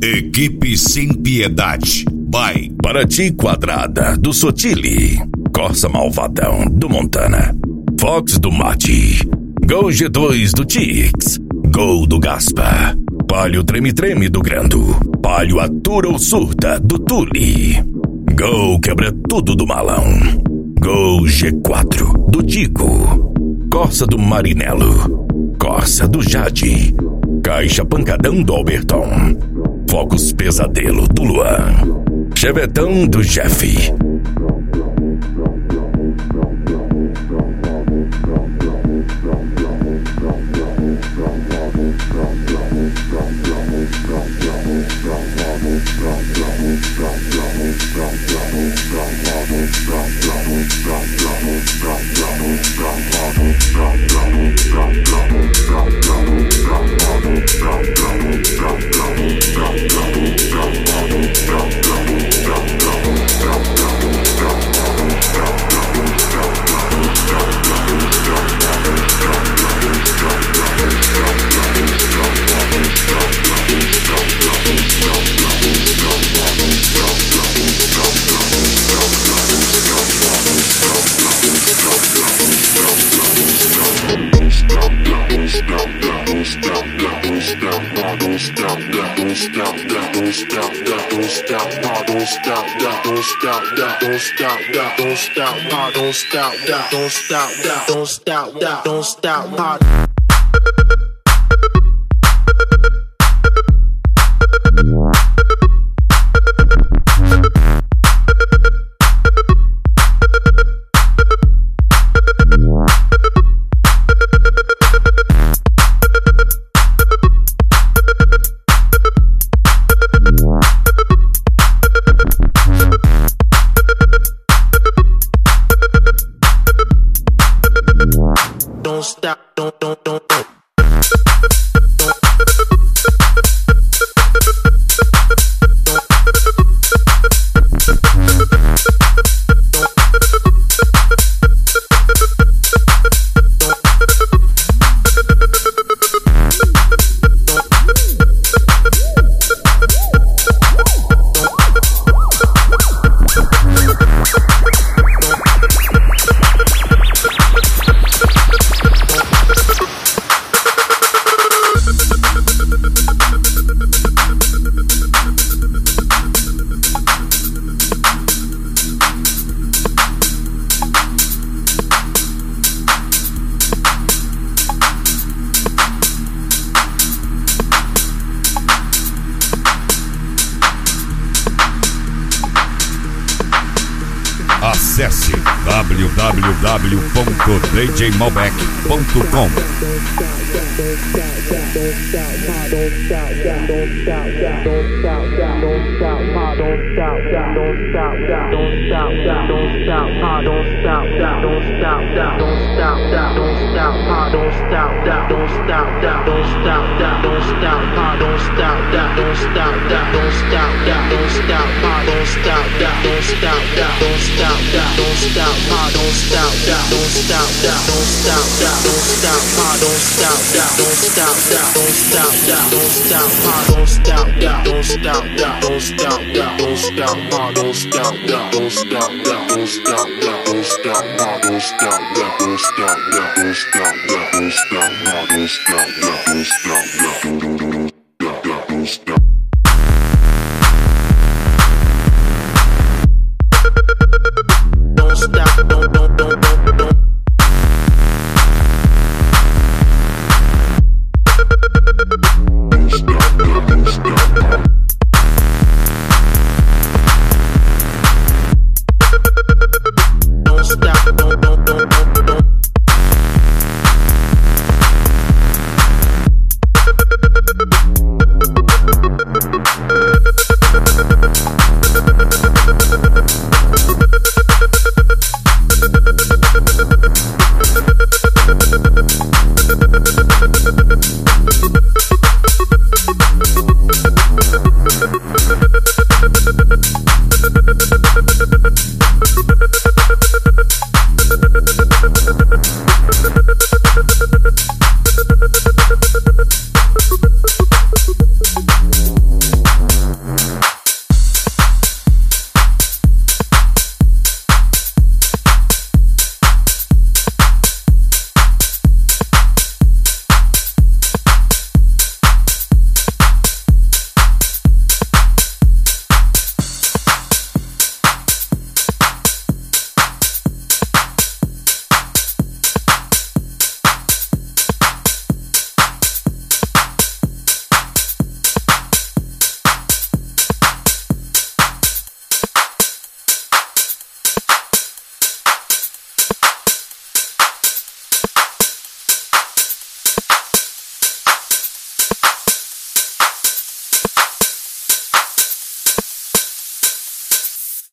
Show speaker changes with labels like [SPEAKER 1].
[SPEAKER 1] Equipe Sem Piedade by
[SPEAKER 2] Paraty Quadrada do Sotile, Corsa Malvadão do Montana, Fox do Mate, Gol G2 do Tix, Gol do Gaspa, Palio Treme-Treme do Grando, Palio Atura ou Surta do Tule, Gol Quebra Tudo do Malão, Gol G4 do Tico, Corsa do Marinelo, Corsa do Jade, Caixa Pancadão do Alberton, Focus Pesadelo do Luan, Chevetão do Jeff.
[SPEAKER 3] Don't stop.
[SPEAKER 1] Acesse www.djmalbec.com.
[SPEAKER 3] Don't stop.